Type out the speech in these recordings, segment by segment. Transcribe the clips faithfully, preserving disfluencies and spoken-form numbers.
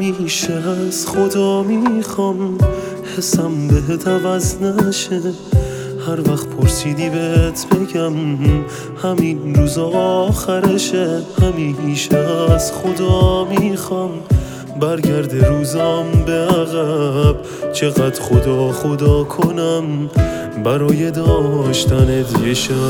همیشه از خدا میخوام حسم بهت عوض نشه. هر وقت پرسیدی بهت بگم همین روز آخرشه. همیشه از خدا میخوام برگرده روزام به عقب. چقدر خدا خدا کنم برای داشتنت یه شب.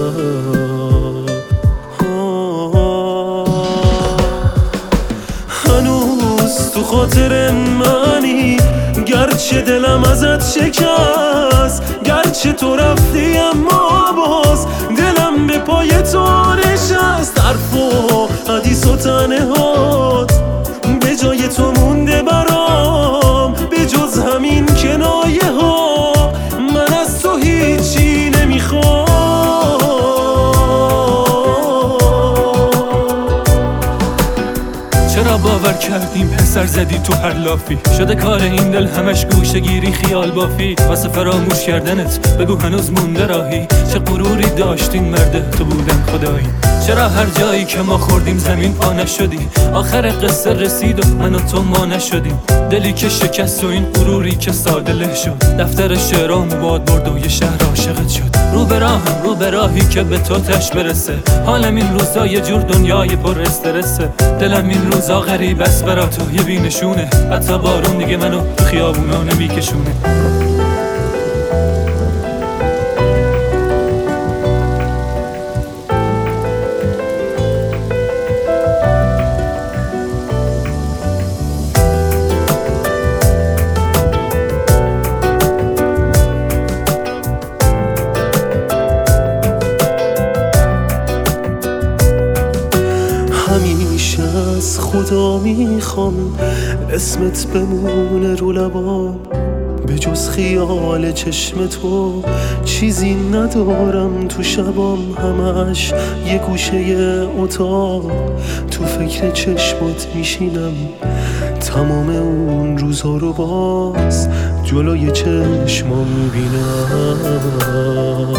هنوز تو خاطر منی گرچه دلم ازت شکست. گرچه تو رفتی اما باز دلم به پای تو نشست. حرف و حدیث و تنهات به جای تو مونده برام. به جز همین کنایه ها من از تو هیچی نمیخوام. چرا باور کردیم پسر زدی تو هر لافی؟ شده کار این دل همش گوشه گیری خیال بافی. واسه فراموش کردنت بگو هنوز مونده راهی. چه غروری داشتین مرده تو بودن خدایی. چرا هر جایی که ما خوردیم زمین پا نشدی؟ آخر قصه رسید و من و تو ما نشدیم. دلی که شکست و این غروری که ساده له شد. دفتر شعرام باد برد و یه شهر عاشقت شد. رو به راهم رو به راهی که به تو تش برسه. حالم این روزا یه جور دنیای پر استرسه. دلم این روزا غریب است برا تو یه بینشونه. حتی بارون دیگه منو تو خیابونا نمیکشونه. همیشه از خدا میخوام اسمت بمونه رو لبام. به جز خیال چشم تو چیزی ندارم تو شبام. همش یه گوشه اتاق تو فکر چشمات میشینم. تمام اون روزا رو باز جلوی چشمام میبینم.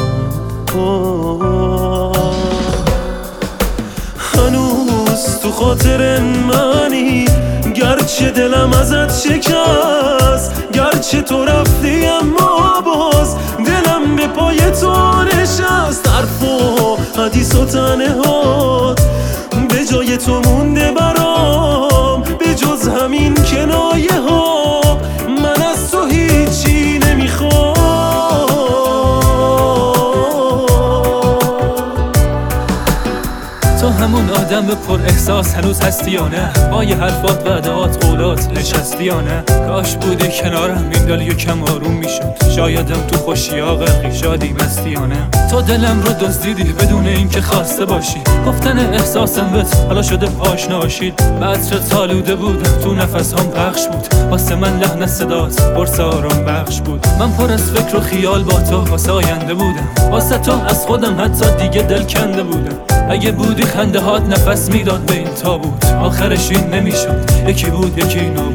هنوز تو خاطر منی گرچه دلم ازت شکست. گرچه تو رفتی اما باز دلم به پای تو نشست. حرف و حدیث و تنهات به جای تو مونده برام. به جز همین کنایه ها من از تو هیچی نمیخوام. تو همون آدم پر احساس هنوز هستی یا نه؟ با یه حرفات وعدات قولات نشستی یا نه؟ کاش بودی کنارم این دل یکم آروم میشد. شایدم تو خوشی ها غرقی شادی مستی یا نه؟ تو دلم رو دزدیدی بدون اینکه خواسته باشی. گفتن احساسم بهت حالا شده آشنا باشید. عطرت آلوده بودم تو نفس هم پخش بود. واسه من لحن صدات پرس آرام بخش بود. من پر از فکر و خیال با تو واسه آینده بودم. واسه تو از خودم حتی دیگه دل کنده بودم. اگه بودی خنده هات نفس میداد به این تابوت. آخرش این نمیشد یکی بود یکی نابود.